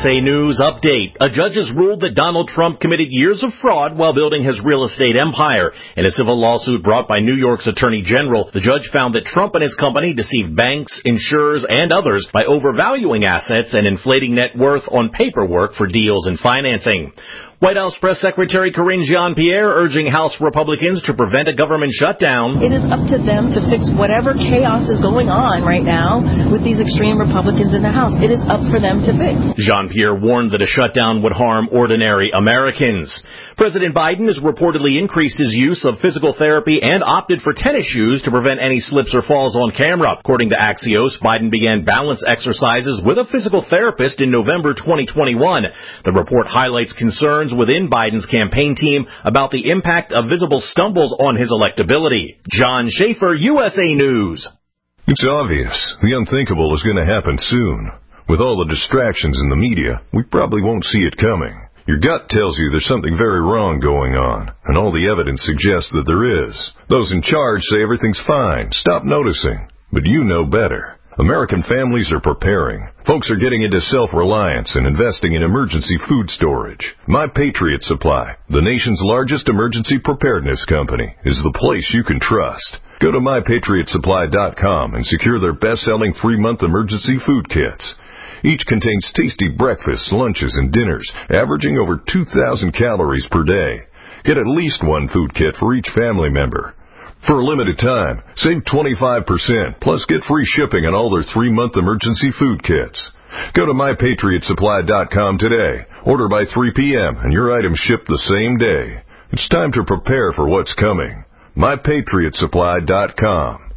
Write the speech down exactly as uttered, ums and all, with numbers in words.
S A News Update. A judge has ruled that Donald Trump committed years of fraud while building his real estate empire. In a civil lawsuit brought by New York's Attorney General, the judge found that Trump and his company deceived banks, insurers, and others by overvaluing assets and inflating net worth on paperwork for deals and financing. White House Press Secretary Karine Jean-Pierre urging House Republicans to prevent a government shutdown. It is up to them to fix whatever chaos is going on right now with these extreme Republicans in the House. It is up for them to fix. Jean-Pierre warned that a shutdown would harm ordinary Americans. President Biden has reportedly increased his use of physical therapy and opted for tennis shoes to prevent any slips or falls on camera. According to Axios, Biden began balance exercises with a physical therapist in November twenty twenty-one. The report highlights concerns within Biden's campaign team about the impact of visible stumbles on his electability. John Schaefer, U S A News. It's obvious. The unthinkable is going to happen soon. With all the distractions in the media, we probably won't see it coming. Your gut tells you there's something very wrong going on, and all the evidence suggests that there is. Those in charge say everything's fine. Stop noticing. But you know better. American families are preparing. Folks are getting into self-reliance and investing in emergency food storage. My Patriot Supply, the nation's largest emergency preparedness company, is the place you can trust. Go to my patriot supply dot com and secure their best-selling three-month emergency food kits. Each contains tasty breakfasts, lunches, and dinners, averaging over two thousand calories per day. Get at least one food kit for each family member. For a limited time, save twenty-five percent, plus get free shipping on all their three-month emergency food kits. Go to my patriot supply dot com today. Order by three p.m. and your items ship the same day. It's time to prepare for what's coming. my patriot supply dot com.